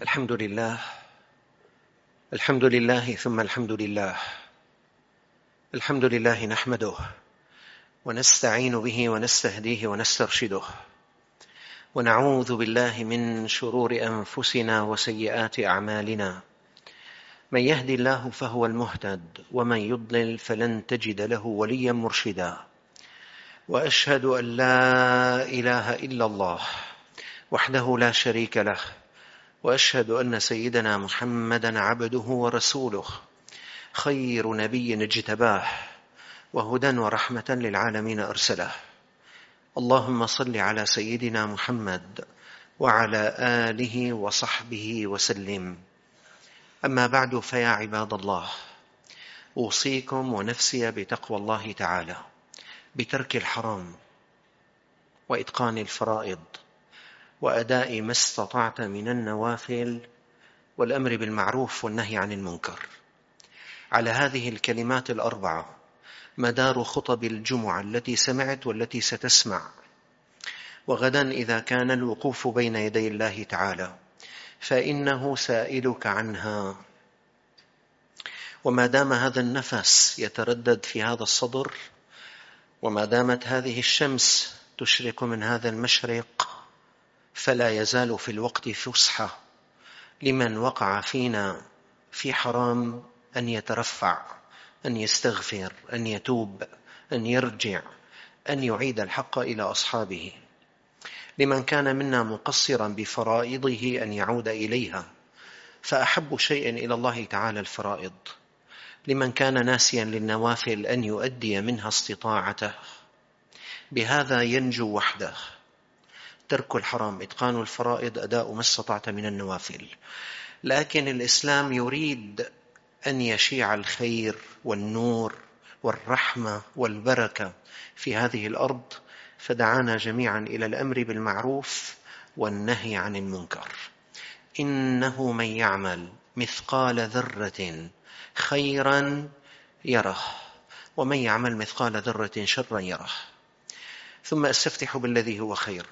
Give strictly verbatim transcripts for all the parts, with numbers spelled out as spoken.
الحمد لله الحمد لله ثم الحمد لله الحمد لله نحمده ونستعين به ونستهديه ونسترشده ونعوذ بالله من شرور أنفسنا وسيئات أعمالنا. من يهدي الله فهو المهتد ومن يضلل فلن تجد له وليا مرشدا. وأشهد أن لا إله إلا الله وحده لا شريك له، وأشهد أن سيدنا محمدا عبده ورسوله، خير نبي اجتباه وهدى ورحمة للعالمين أرسله. اللهم صل على سيدنا محمد وعلى آله وصحبه وسلم. أما بعد، فيا عباد الله، أوصيكم ونفسي بتقوى الله تعالى، بترك الحرام وإتقان الفرائض وأداء ما استطعت من النوافل والأمر بالمعروف والنهي عن المنكر. على هذه الكلمات الأربعة مدار خطب الجمعة التي سمعت والتي ستسمع، وغدا إذا كان الوقوف بين يدي الله تعالى فإنه سائلك عنها. وما دام هذا النفس يتردد في هذا الصدر، وما دامت هذه الشمس تشرق من هذا المشرق، فلا يزال في الوقت فسحة لمن وقع فينا في حرام أن يترفع، أن يستغفر، أن يتوب، أن يرجع، أن يعيد الحق إلى أصحابه. لمن كان منا مقصرا بفرائضه أن يعود إليها، فأحب شيء إلى الله تعالى الفرائض. لمن كان ناسيا للنوافل أن يؤدي منها استطاعته. بهذا ينجو وحده. ترك الحرام، إتقان الفرائض، أداء ما استطعت من النوافل. لكن الإسلام يريد أن يشيع الخير والنور والرحمة والبركة في هذه الأرض، فدعانا جميعا إلى الأمر بالمعروف والنهي عن المنكر. إنه من يعمل مثقال ذرة خيرا يره، ومن يعمل مثقال ذرة شرا يره. ثم أستفتح بالذي هو خير.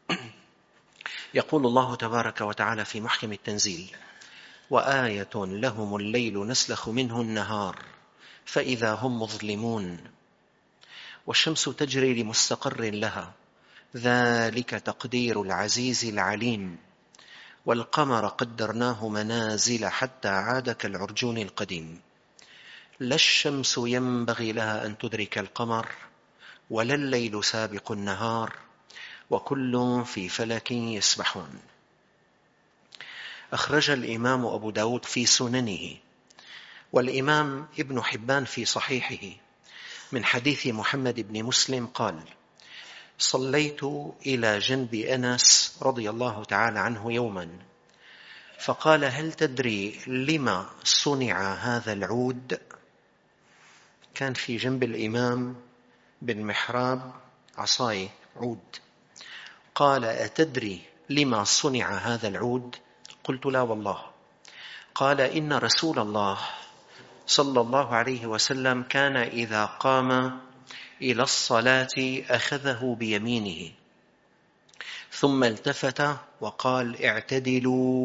يقول الله تبارك وتعالى في محكم التنزيل: وآية لهم الليل نسلخ منه النهار فإذا هم مظلمون والشمس تجري لمستقر لها ذلك تقدير العزيز العليم والقمر قدرناه منازل حتى عاد كالعرجون القديم لا الشمس ينبغي لها أن تدرك القمر ولا الليل سابق النهار وكل في فلك يسبحون. أخرج الإمام أبو داود في سننه والإمام ابن حبان في صحيحه من حديث محمد بن مسلم قال: صليت إلى جنب أنس رضي الله تعالى عنه يوما فقال: هل تدري لما صنع هذا العود؟ كان في جنب الإمام بالمحراب عصاي عود. قال: أتدري لما صنع هذا العود؟ قلت: لا والله. قال: إن رسول الله صلى الله عليه وسلم كان إذا قام إلى الصلاة أخذه بيمينه ثم التفت وقال: اعتدلوا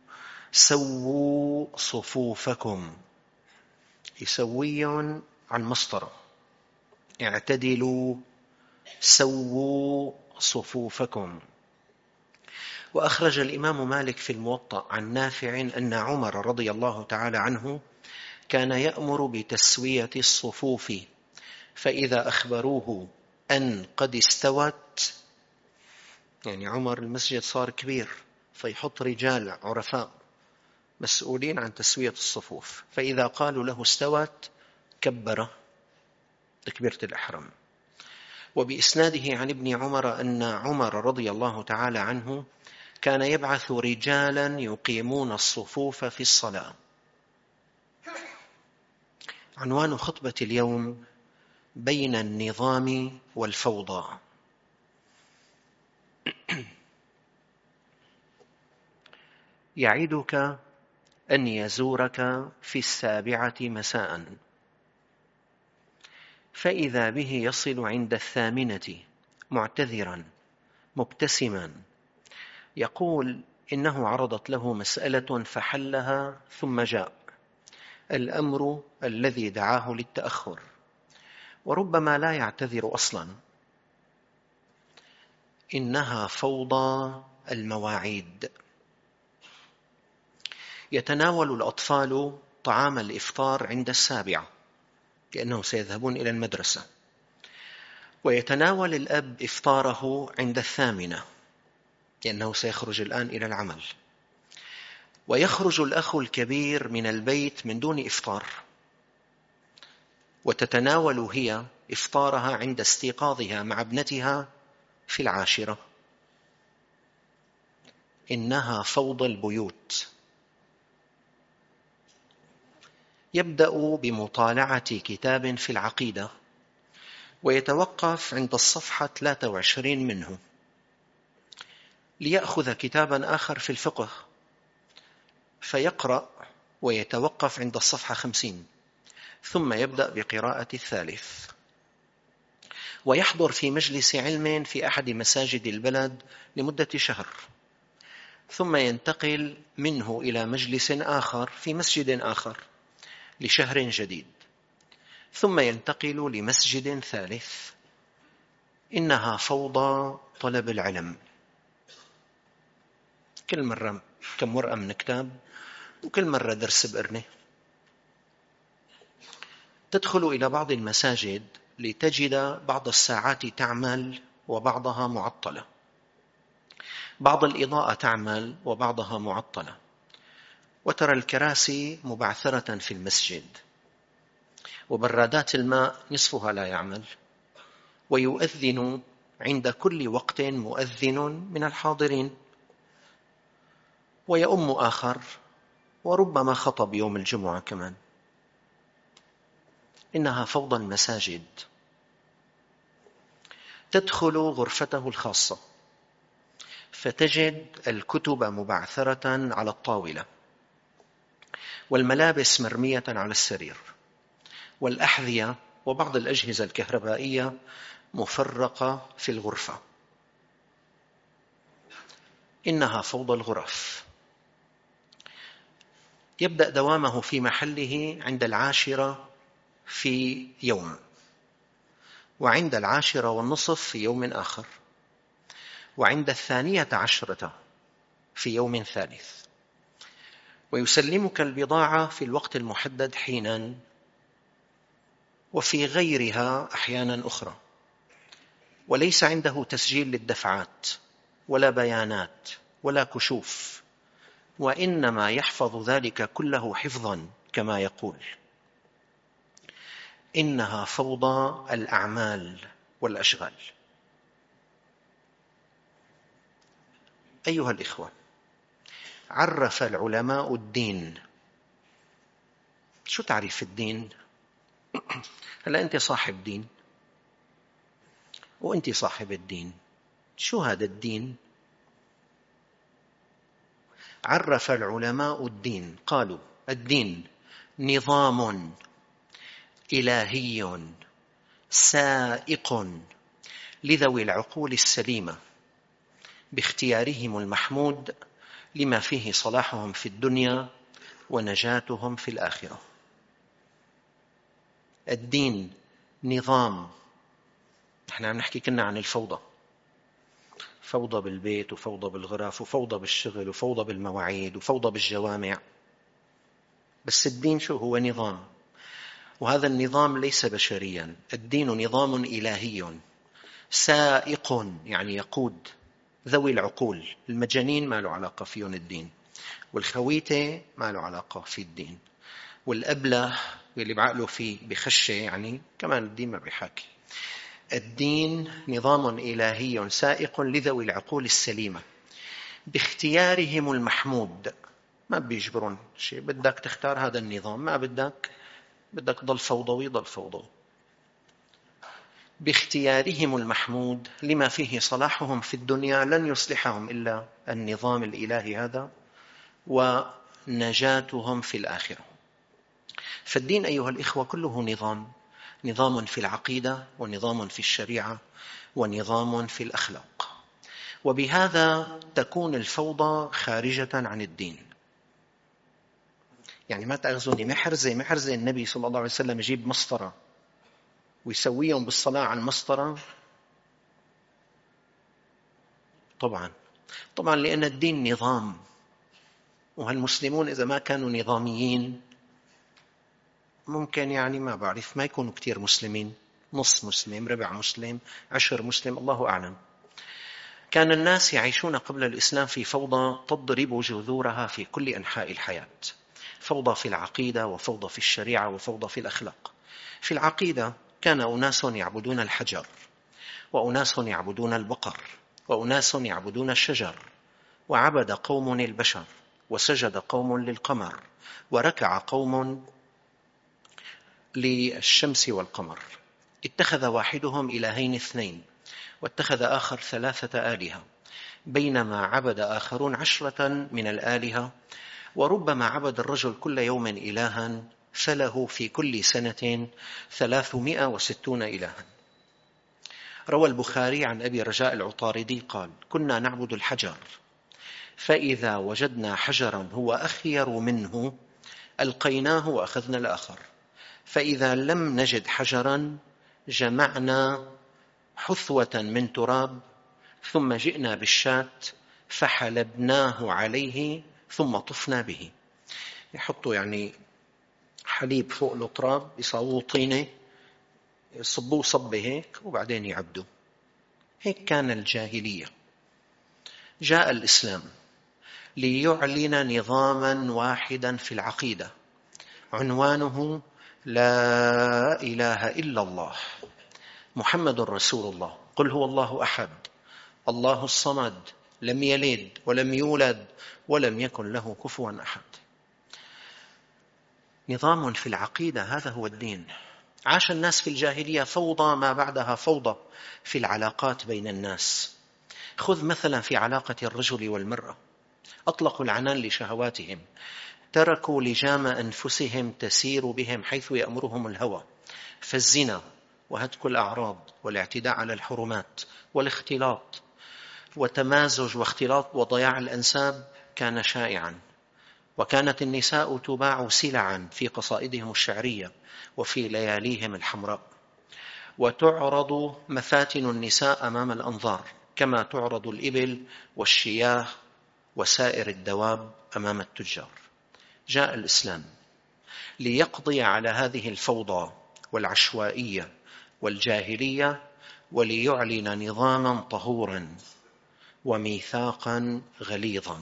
سووا صفوفكم. يسوي عن مسطرة، اعتدلوا سووا صفوفكم. وأخرج الإمام مالك في الموطأ عن نافع أن عمر رضي الله تعالى عنه كان يأمر بتسوية الصفوف، فإذا أخبروه أن قد استوت، يعني عمر المسجد صار كبير فيحط رجال عرفاء مسؤولين عن تسوية الصفوف، فإذا قالوا له استوت كبر تكبيرة الإحرام. وبإسناده عن ابن عمر أن عمر رضي الله تعالى عنه كان يبعث رجالا يقيمون الصفوف في الصلاة. عنوان خطبة اليوم: بين النظام والفوضى. يعدك أن يزورك في السابعة مساء، فإذا به يصل عند الثامنة معتذرا مبتسما يقول: إنه عرضت له مسألة فحلها ثم جاء الأمر الذي دعاه للتأخر، وربما لا يعتذر أصلا. إنها فوضى المواعيد. يتناول الأطفال طعام الإفطار عند السابعة لأنهم سيذهبون إلى المدرسة، ويتناول الأب إفطاره عند الثامنة لأنه سيخرج الآن إلى العمل، ويخرج الأخ الكبير من البيت من دون إفطار، وتتناول هي إفطارها عند استيقاظها مع ابنتها في العاشرة. إنها فوضى البيوت. يبدأ بمطالعة كتاب في العقيدة ويتوقف عند الصفحة ثلاثة وعشرين منه، ليأخذ كتابا آخر في الفقه فيقرأ ويتوقف عند الصفحة خمسين، ثم يبدأ بقراءة الثالث، ويحضر في مجلس علم في أحد مساجد البلد لمدة شهر، ثم ينتقل منه إلى مجلس آخر في مسجد آخر لشهر جديد، ثم ينتقل لمسجد ثالث. إنها فوضى طلب العلم. كل مرة كم ورقة من كتاب، وكل مرة درس بقرنة. تدخل إلى بعض المساجد لتجد بعض الساعات تعمل وبعضها معطلة، بعض الإضاءة تعمل وبعضها معطلة، وترى الكراسي مبعثرة في المسجد، وبرادات الماء نصفها لا يعمل، ويؤذن عند كل وقت مؤذن من الحاضرين، ويؤم آخر، وربما خطب يوم الجمعة كمان. إنها فوضى المساجد. تدخل غرفته الخاصة فتجد الكتب مبعثرة على الطاولة، والملابس مرمية على السرير، والأحذية وبعض الأجهزة الكهربائية مفرقة في الغرفة. إنها فوضى الغرف. يبدأ دوامه في محله عند العاشرة في يوم، وعند العاشرة والنصف في يوم آخر، وعند الثانية عشرة في يوم ثالث، ويسلمك البضاعة في الوقت المحدد حينا، وفي غيرها أحيانا أخرى، وليس عنده تسجيل للدفعات ولا بيانات ولا كشوف، وإنما يحفظ ذلك كله حفظا كما يقول. إنها فوضى الأعمال والأشغال. أيها الإخوة، عرف العلماء الدين. شو تعريف الدين؟ هلا أنت صاحب دين وأنت صاحب الدين، شو هذا الدين؟ عرف العلماء الدين، قالوا: الدين نظام إلهي سائق لذوي العقول السليمة باختيارهم المحمود لما فيه صلاحهم في الدنيا ونجاتهم في الآخرة. الدين نظام. نحن عم نحكي كنا عن الفوضى، فوضى بالبيت وفوضى بالغرف وفوضى بالشغل وفوضى بالمواعيد وفوضى بالجوامع، بس الدين شو هو؟ نظام، وهذا النظام ليس بشريا. الدين نظام إلهي سائق، يعني يقود ذوي العقول. المجانين ما له علاقة فيهم الدين، والخويته ما له علاقة في الدين، والأبله اللي بعقله فيه بخشة يعني كمان الدين ما بيحاكي. الدين نظام إلهي سائق لذوي العقول السليمة باختيارهم المحمود. ما بيجبرون شيء، بدك تختار هذا النظام، ما بدك بدك ضل فوضوي ضل فوضوي. باختيارهم المحمود لما فيه صلاحهم في الدنيا، لن يصلحهم إلا النظام الإلهي هذا، ونجاتهم في الآخرة. فالدين أيها الإخوة كله نظام، نظام في العقيدة، ونظام في الشريعة، ونظام في الأخلاق. وبهذا تكون الفوضى خارجة عن الدين. يعني ما تأخذوني محرزة محرزة النبي صلى الله عليه وسلم يجيب مسطرة ويسويهم بالصلاة على المسطرة؟ طبعا طبعا لأن الدين نظام، وهالمسلمون إذا ما كانوا نظاميين ممكن يعني ما بعرف ما يكونوا كتير مسلمين، نص مسلم، ربع مسلم، عشر مسلم، الله أعلم. كان الناس يعيشون قبل الإسلام في فوضى تضرب جذورها في كل أنحاء الحياة، فوضى في العقيدة وفوضى في الشريعة وفوضى في الأخلاق. في العقيدة كان أناس يعبدون الحجر، وأناس يعبدون البقر، وأناس يعبدون الشجر، وعبد قوم البشر، وسجد قوم للقمر، وركع قوم للشمس والقمر. اتخذ واحدهم إلهين اثنين، واتخذ آخر ثلاثة آلهة، بينما عبد آخرون عشرة من الآلهة، وربما عبد الرجل كل يوم إلها، فله في كل سنة ثلاثمائة وستون إلها. روى البخاري عن أبي رجاء العطاردي قال: كنا نعبد الحجر، فإذا وجدنا حجرا هو أخير منه ألقيناه وأخذنا الآخر، فإذا لم نجد حجرا جمعنا حثوة من تراب، ثم جئنا بالشاة فحلبناه عليه ثم طفنا به. يحطوا يعني حليب فوق التراب، يصاووا طينة، يصبوه صبة هيك، وبعدين يعبدوا. هيك كان الجاهلية. جاء الإسلام ليعلن نظاما واحدا في العقيدة، عنوانه لا إله إلا الله محمد رسول الله، قل هو الله أحد الله الصمد لم يلد ولم يولد ولم يكن له كفوا أحد. نظام في العقيدة، هذا هو الدين. عاش الناس في الجاهلية فوضى ما بعدها فوضى في العلاقات بين الناس. خذ مثلا في علاقة الرجل والمرأة، أطلقوا العنان لشهواتهم، تركوا لجام أنفسهم تسير بهم حيث يأمرهم الهوى، فالزنا وهتك الأعراض والاعتداء على الحرمات والاختلاط وتمازج واختلاط وضياع الأنساب كان شائعا. وكانت النساء تباع سلعا في قصائدهم الشعرية وفي لياليهم الحمراء، وتعرض مفاتن النساء أمام الأنظار كما تعرض الإبل والشياه وسائر الدواب أمام التجار. جاء الإسلام ليقضي على هذه الفوضى والعشوائية والجاهلية، وليعلن نظاما طهورا وميثاقا غليظا.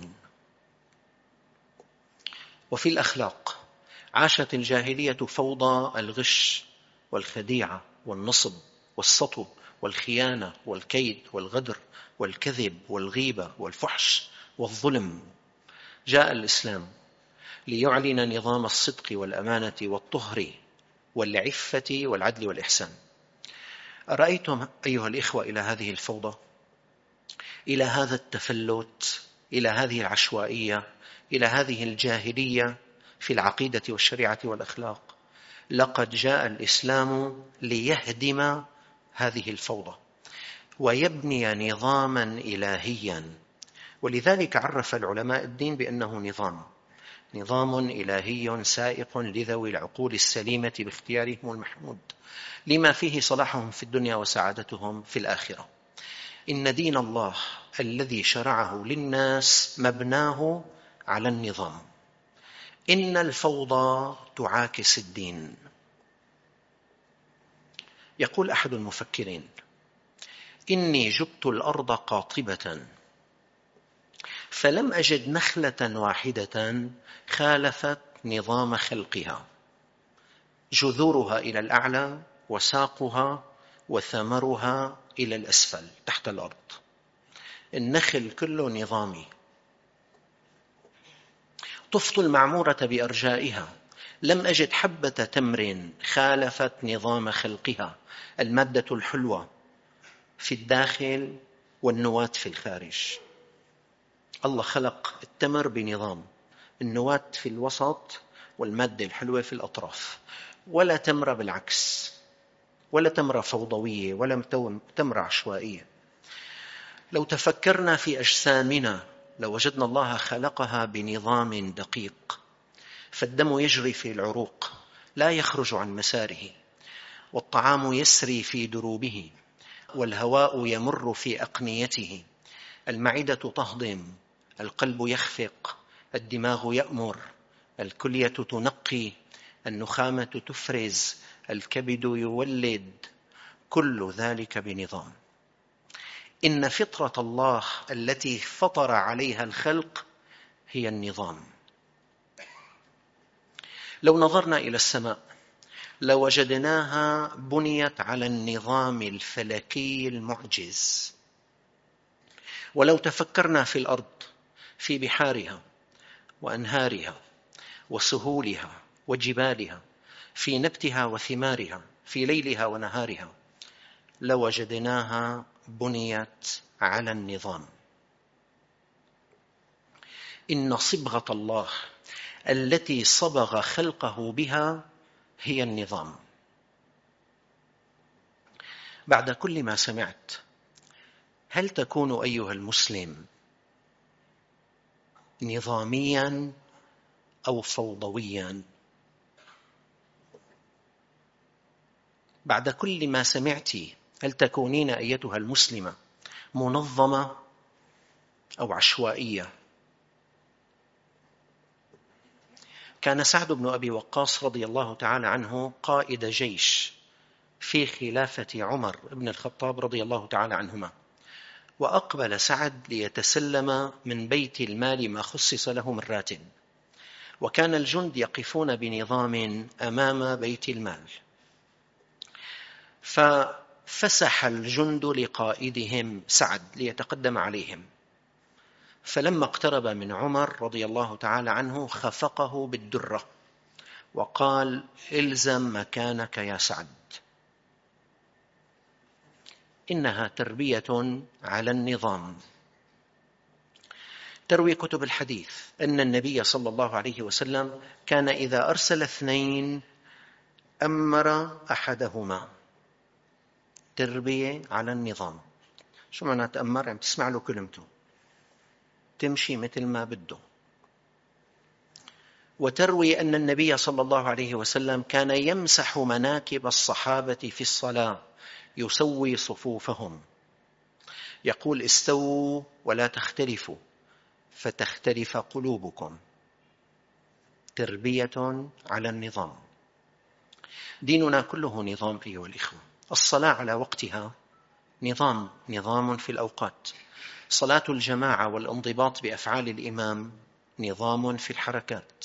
وفي الأخلاق عاشت الجاهلية فوضى الغش والخديعة والنصب والسطو والخيانة والكيد والغدر والكذب والغيبة والفحش والظلم. جاء الإسلام ليعلن نظام الصدق والأمانة والطهر والعفة والعدل والإحسان. أرأيتم أيها الإخوة إلى هذه الفوضى، إلى هذا التفلت، إلى هذه العشوائية، إلى هذه الجاهلية في العقيدة والشريعة والأخلاق؟ لقد جاء الإسلام ليهدم هذه الفوضى ويبني نظاما إلهيا. ولذلك عرف العلماء الدين بأنه نظام نظام إلهي سائق لذوي العقول السليمة باختيارهم المحمود، لما فيه صلاحهم في الدنيا وسعادتهم في الآخرة. إن دين الله الذي شرعه للناس مبناه على النظام. إن الفوضى تعاكس الدين. يقول أحد المفكرين: إني جبت الأرض قاطبة فلم أجد نخلة واحدة خالفت نظام خلقها، جذورها إلى الأعلى وساقها وثمرها إلى الأسفل تحت الأرض. النخل كله نظامي. طفت المعمورة بأرجائها، لم أجد حبة تمر خالفت نظام خلقها، المادة الحلوة في الداخل والنواة في الخارج. الله خلق التمر بنظام، النواة في الوسط والمادة الحلوة في الأطراف، ولا تمرة بالعكس، ولا تمرة فوضوية، ولا تمرة عشوائية. لو تفكرنا في أجسامنا لوجدنا الله خلقها بنظام دقيق، فالدم يجري في العروق لا يخرج عن مساره، والطعام يسري في دروبه، والهواء يمر في أقنيته، المعدة تهضم، القلب يخفق، الدماغ يأمر، الكلية تنقي، النخامة تفرز، الكبد يولد، كل ذلك بنظام. إن فطرة الله التي فطر عليها الخلق هي النظام. لو نظرنا إلى السماء لوجدناها بنيت على النظام الفلكي المعجز. ولو تفكرنا في الأرض، في بحارها وأنهارها وسهولها وجبالها، في نبتها وثمارها، في ليلها ونهارها، لوجدناها بنيت على النظام. إن صبغة الله التي صبغ خلقه بها هي النظام. بعد كل ما سمعت، هل تكون أيها المسلم نظاميا أو فوضويا؟ بعد كل ما سمعت، هل تكونين أيتها المسلمة منظمة أو عشوائية؟ كان سعد بن أبي وقاص رضي الله تعالى عنه قائد جيش في خلافة عمر بن الخطاب رضي الله تعالى عنهما، وأقبل سعد ليتسلم من بيت المال ما خصص له من راتب، وكان الجند يقفون بنظام أمام بيت المال، ففسح الجند لقائدهم سعد ليتقدم عليهم، فلما اقترب من عمر رضي الله تعالى عنه خفقه بالدرة وقال: إلزم مكانك يا سعد. إنها تربية على النظام. تروي كتب الحديث أن النبي صلى الله عليه وسلم كان إذا أرسل اثنين أمر أحدهما. تربية على النظام. شو معنى تأمر؟ يعني تسمع له كلمته، تمشي مثل ما بده. وتروي أن النبي صلى الله عليه وسلم كان يمسح مناكب الصحابة في الصلاة، يسوي صفوفهم، يقول: استووا ولا تختلفوا فتختلف قلوبكم. تربية على النظام. ديننا كله نظام أيها الإخوة. الصلاة على وقتها نظام، نظام في الأوقات. صلاة الجماعة والانضباط بأفعال الإمام نظام في الحركات.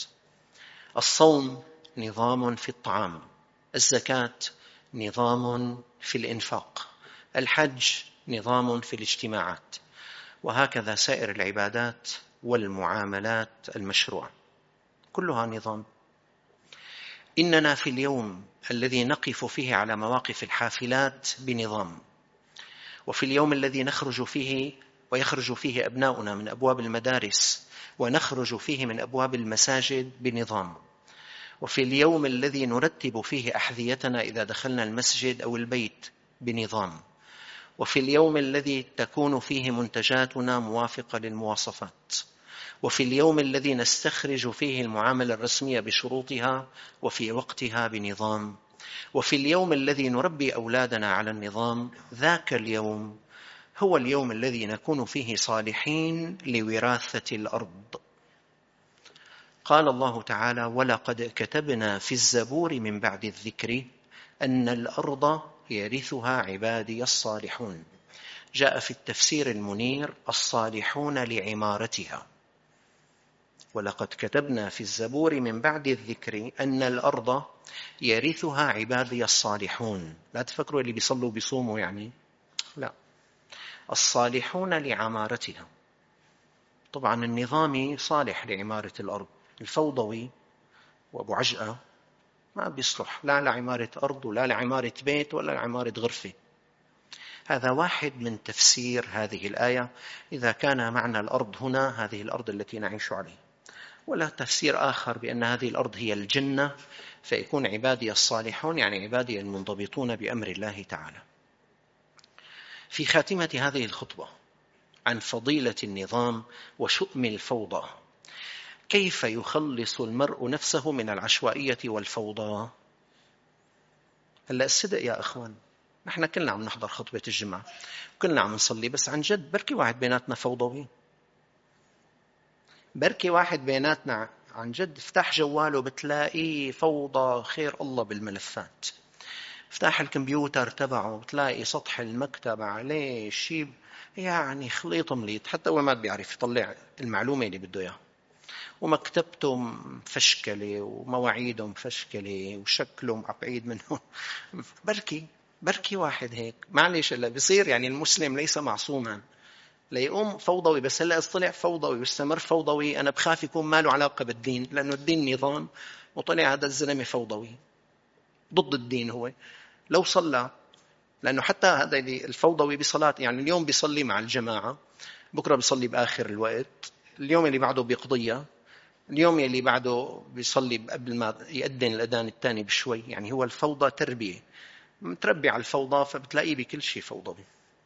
الصوم نظام في الطعام. الزكاة نظام في الإنفاق. الحج نظام في الاجتماعات. وهكذا سائر العبادات والمعاملات المشروعة كلها نظام. إننا في اليوم الذي نقف فيه على مواقف الحافلات بنظام، وفي اليوم الذي نخرج فيه ويخرج فيه أبناؤنا من أبواب المدارس ونخرج فيه من أبواب المساجد بنظام، وفي اليوم الذي نرتب فيه أحذيتنا إذا دخلنا المسجد أو البيت بنظام، وفي اليوم الذي تكون فيه منتجاتنا موافقة للمواصفات، وفي اليوم الذي نستخرج فيه المعاملة الرسمية بشروطها وفي وقتها بنظام، وفي اليوم الذي نربي أولادنا على النظام. ذاك اليوم هو اليوم الذي نكون فيه صالحين لوراثة الأرض. قال الله تعالى: ولقد كتبنا في الزبور من بعد الذكر أن الأرض يرثها عبادي الصالحون. جاء في التفسير المنير: الصالحون لعمارتها. ولقد كتبنا في الزبور من بعد الذكر أن الأرض يرثها عبادي الصالحون. لا تفكروا اللي بيصلوا بيصوموا يعني، لا، الصالحون لعمارتها. طبعا النظامي صالح لعمارة الأرض، الفوضوي وأبو عجأة ما بيصلح لا لعمارة أرض ولا لعمارة بيت ولا لعمارة غرفة. هذا واحد من تفسير هذه الآية. إذا كان معنى الأرض هنا هذه الأرض التي نعيش عليها، ولا تفسير آخر بأن هذه الأرض هي الجنة، فيكون عبادي الصالحون يعني عبادي المنضبطون بأمر الله تعالى. في خاتمة هذه الخطبة عن فضيلة النظام وشؤم الفوضى. كيف يخلص المرء نفسه من العشوائية والفوضى؟ هلأ الصدق يا أخوان، نحن كلنا عم نحضر خطبة الجمعة، كلنا عم نصلي، بس عن جد بركي واحد بيناتنا فوضوي، بركي واحد بيناتنا عن جد افتح جواله بتلاقيه فوضى خير الله بالملفات، افتح الكمبيوتر تبعه بتلاقي سطح المكتب عليه شيء يعني خليط مليط، حتى هو ما بيعرف يطلع المعلومة اللي بده اياها، ومكتبته مفشكلة ومواعيده مفشكلة وشكله بعيد منه. بركي بركي واحد هيك، معلش اللي بيصير يعني المسلم ليس معصوما، ليقوم فوضوي، بس هلا طلع فوضوي واستمر فوضوي، أنا بخاف يكون ما له علاقة بالدين، لأنه الدين نظام، وطلع هذا الزلمة فوضوي ضد الدين. هو لو صلى، لأنه حتى هذا الفوضوي بصلاة، يعني اليوم بيصلي مع الجماعة، بكرة بيصلي بآخر الوقت، اليوم اللي بعده بيقضيها، اليوم اللي بعده بيصلي قبل ما يأذن الأذان الثاني بشوي. يعني هو الفوضى تربية، متربي على الفوضى، فبتلاقيه بكل شيء فوضوي.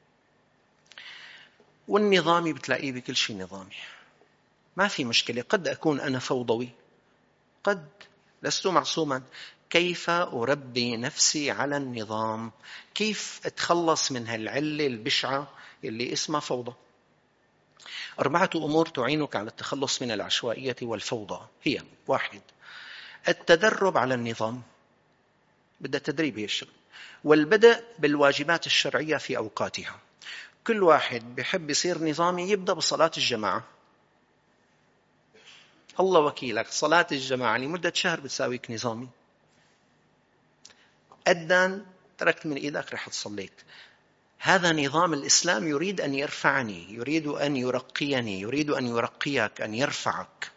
والنظامي بتلاقيه بكل شيء نظامي. ما في مشكلة، قد أكون أنا فوضوي، قد لست معصوما. كيف أربي نفسي على النظام؟ كيف أتخلص من هالعلة البشعة اللي اسمها فوضى؟ أربعة أمور تعينك على التخلص من العشوائية والفوضى هي: واحد، التدرب على النظام، بدأ تدريب هي الشغل، والبدء بالواجبات الشرعية في أوقاتها. كل واحد بيحب يصير نظامي يبدأ بصلاة الجماعة. الله وكيلك، صلاة الجماعة لمدة شهر بتساويك نظامي. أدان تركت من إيدك رح تصليت. هذا نظام الإسلام، يريد أن يرفعني، يريد أن يرقيني، يريد أن يرقيك، أن يرفعك.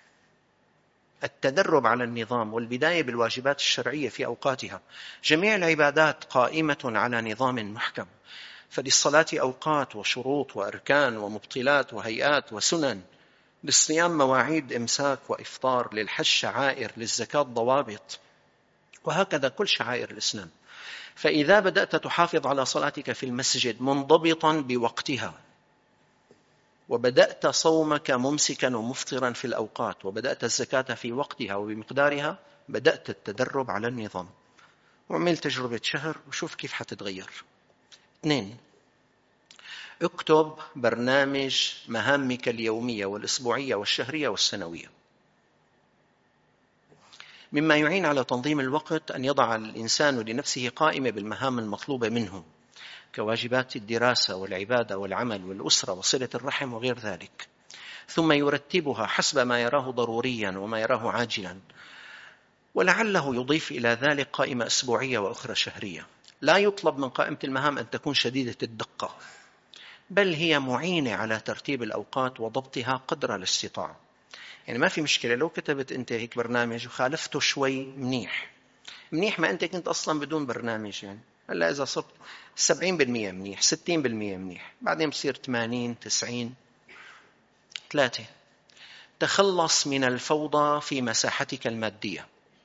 التدرب على النظام والبداية بالواجبات الشرعية في أوقاتها. جميع العبادات قائمة على نظام محكم، فللصلاة أوقات وشروط وأركان ومبطلات وهيئات وسنن، للصيام مواعيد إمساك وإفطار، للحج شعائر، للزكاة ضوابط، وهكذا كل شعائر الإسلام. فإذا بدأت تحافظ على صلاتك في المسجد منضبطا بوقتها، وبدأت صومك ممسكا ومفطرا في الأوقات، وبدأت الزكاة في وقتها وبمقدارها، بدأت التدرب على النظام. وعمل تجربة شهر وشوف كيف حتتغير. اثنين، اكتب برنامج مهامك اليومية والأسبوعية والشهرية والسنوية. مما يعين على تنظيم الوقت أن يضع الإنسان لنفسه قائمة بالمهام المطلوبة منه، كواجبات الدراسة والعبادة والعمل والأسرة وصلة الرحم وغير ذلك، ثم يرتبها حسب ما يراه ضروريا وما يراه عاجلا، ولعله يضيف إلى ذلك قائمة أسبوعية وأخرى شهرية. لا يطلب من قائمة المهام أن تكون شديدة الدقة، بل هي معينة على ترتيب الأوقات وضبطها قدر الاستطاعة. يعني ما في مشكلة لو كتبت أنت هيك برنامج وخالفته شوي، منيح منيح، ما أنت كنت أصلا بدون برنامج. يعني هلا إذا صرت سبعين بالمئة منيح، ستين بالمئة منيح، بعدين بصير ثمانين تسعين. ثلاثة، تخلص من الفوضى في مساحتك المادية.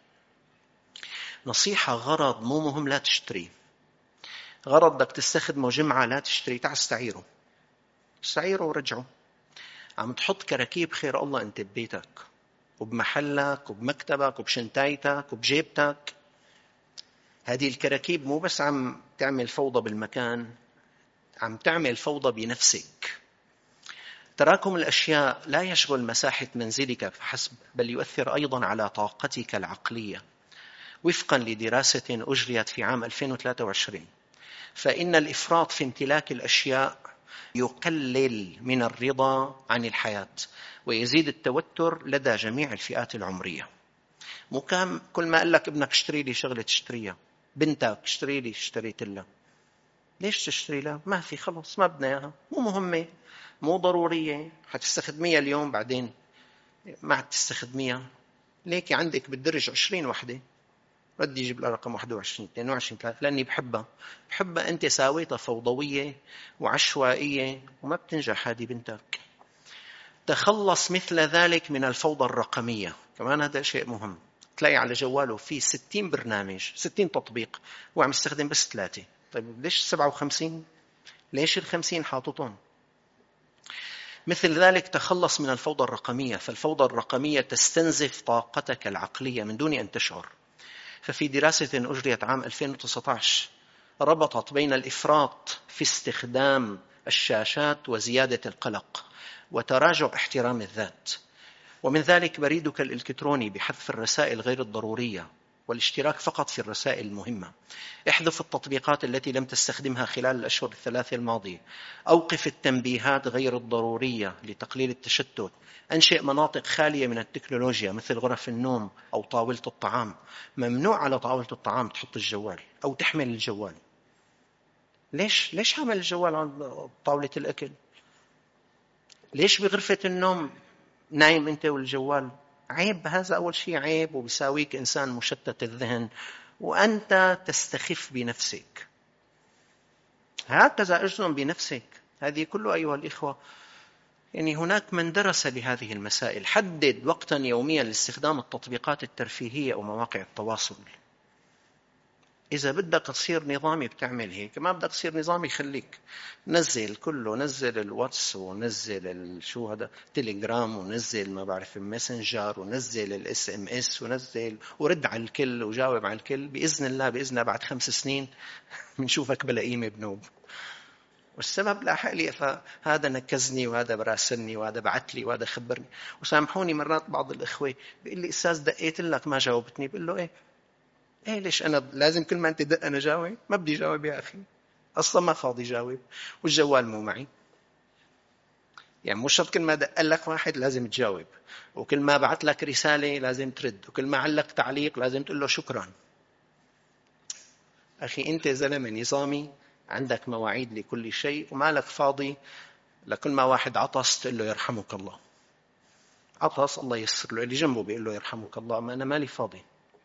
نصيحة، غرض مو مهم لا تشتري، غرض بدك تستخدمه جمعة لا تشتري، تعال استعيره استعيره ورجعه. عم تحط كراكيب خير الله أنت ببيتك وبمحلك وبمكتبك وبشنتايتك وبجيبتك. هذه الكراكيب مو بس عم تعمل فوضى بالمكان، عم تعمل فوضى بنفسك. تراكم الأشياء لا يشغل مساحة منزلك فحسب، بل يؤثر أيضا على طاقتك العقلية. وفقا لدراسة أجريت في عام ألفين وثلاثة وعشرين، فإن الإفراط في امتلاك الأشياء يقلل من الرضا عن الحياة ويزيد التوتر لدى جميع الفئات العمرية. مكام كل ما قال لك ابنك اشتري لي شغلة تشتريها، بنتك اشتري لي، اشتريت لها. ليش تشتري لها؟ ما في، خلص ما بدنا اياها، مو مهمة، مو ضرورية، حتستخدميها اليوم بعدين ما حتستخدميها. ليك عندك بالدرج عشرين وحدة، بدي يجيب لها رقم واحد وعشرين اثنين وعشرين ثلاثة، لأني بحبها بحبها أنت ساويتها فوضوية وعشوائية وما بتنجح هذه بنتك. تخلص مثل ذلك من الفوضى الرقمية، كمان هذا شيء مهم. تلاقي على جواله في ستين برنامج، ستين تطبيق، وعم يستخدم بس ثلاثة. طيب ليش سبعة وخمسين؟ ليش الخمسين حاططهم؟ مثل ذلك تخلص من الفوضى الرقمية، فالفوضى الرقمية تستنزف طاقتك العقلية من دون أن تشعر. ففي دراسة أجريت عام ألفين وتسعة عشر ربطت بين الإفراط في استخدام الشاشات وزيادة القلق وتراجع احترام الذات. ومن ذلك بريدك الإلكتروني بحذف الرسائل غير الضرورية والاشتراك فقط في الرسائل المهمة. احذف التطبيقات التي لم تستخدمها خلال الأشهر الثلاثة الماضية. أوقف التنبيهات غير الضرورية لتقليل التشتت. أنشئ مناطق خالية من التكنولوجيا مثل غرف النوم أو طاولة الطعام. ممنوع على طاولة الطعام تحط الجوال أو تحمل الجوال. ليش ليش عمل الجوال على طاولة الأكل؟ ليش بغرفة النوم نايم أنت والجوال؟ عيب، هذا أول شيء عيب، وبيساويك إنسان مشتت الذهن، وأنت تستخف بنفسك. هكذا أجزم بنفسك. هذه كله أيها الإخوة، يعني هناك من درس لهذه المسائل. حدد وقتا يوميا لاستخدام التطبيقات الترفيهية أو مواقع التواصل. إذا بدك تصير نظامي بتعمل هيك، ما بدك تصير نظامي خليك نزل كله، نزل الواتس ونزل شو هذا تليجرام ونزل ما بعرف الماسنجر ونزل الاس ام اس ونزل ورد على الكل وجاوب على الكل. بإذن الله بإذن الله بعد خمس سنين بنشوفك بلا قيمة بنوب. والسبب لا حالي، فهذا نكزني وهذا براسلني وهذا بعت لي وهذا خبرني. وسامحوني مرات بعض الإخوة بيقول لي أستاذ دقيت لك ما جاوبتني. بقول له إيه إيه ليش أنا لازم كل ما أنت دق أنا جاوب؟ ما بدي جاوب يا أخي، أصلا ما فاضي جاوب والجوال مو معي. يعني مش شرط كل ما دق لك واحد لازم تجاوب، وكل ما بعت لك رسالة لازم ترد، وكل ما علق تعليق لازم تقول له شكرا. أخي أنت زلمة نظامي، عندك مواعيد لكل شيء، وما لك فاضي لكل ما واحد عطس تقول له يرحمك الله. عطس الله يسر له، اللي جنبه بيقول له يرحمك الله، ما أنا مالي فاضي.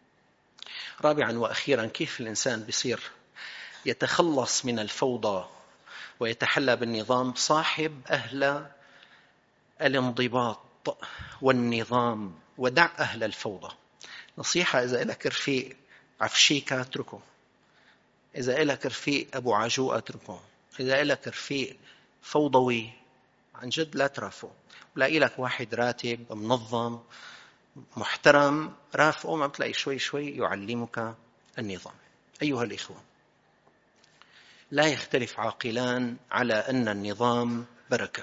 رابعا وأخيرا، كيف الإنسان بيصير يتخلص من الفوضى ويتحلى بالنظام؟ صاحب أهل الانضباط والنظام ودع أهل الفوضى. نصيحة، إذا لك رفيق عفشيكا اتركه، إذا لك رفيق أبو عجوء اتركه، إذا لك رفيق فوضوي عن جد لا ترافقه. ولاقي لك واحد راتب منظم محترم رافقه، ما بتلاقي شوي شوي يعلمك النظام. أيها الإخوة، لا يختلف عاقلان على أن النظام بركة،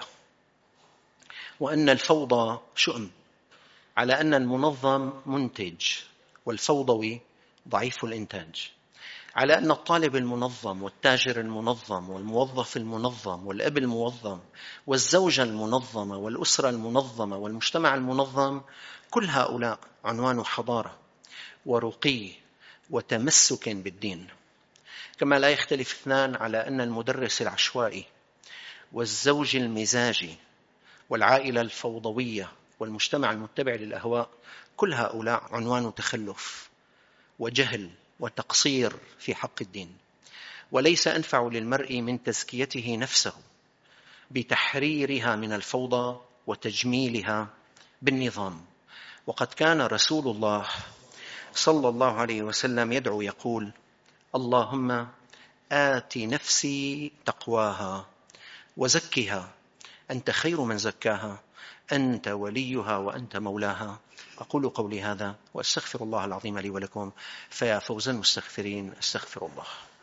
وأن الفوضى شؤم، على أن المنظم منتج والفوضوي ضعيف الإنتاج، على أن الطالب المنظم والتاجر المنظم والموظف المنظم والأب المنظم والزوجة المنظمة والأسرة المنظمة والمجتمع المنظم، كل هؤلاء عنوان حضارة ورقي وتمسك بالدين. كما لا يختلف اثنان على أن المدرس العشوائي والزوج المزاجي والعائلة الفوضوية والمجتمع المتبع للأهواء، كل هؤلاء عنوان تخلف وجهل وتقصير في حق الدين. وليس أنفع للمرء من تزكيته نفسه بتحريرها من الفوضى وتجميلها بالنظام. وقد كان رسول الله صلى الله عليه وسلم يدعو يقول: اللهم آت نفسي تقواها وزكها أنت خير من زكاها أنت وليها وأنت مولاها. أقول قولي هذا وأستغفر الله العظيم لي ولكم، فيا فوز المستغفرين، استغفر الله.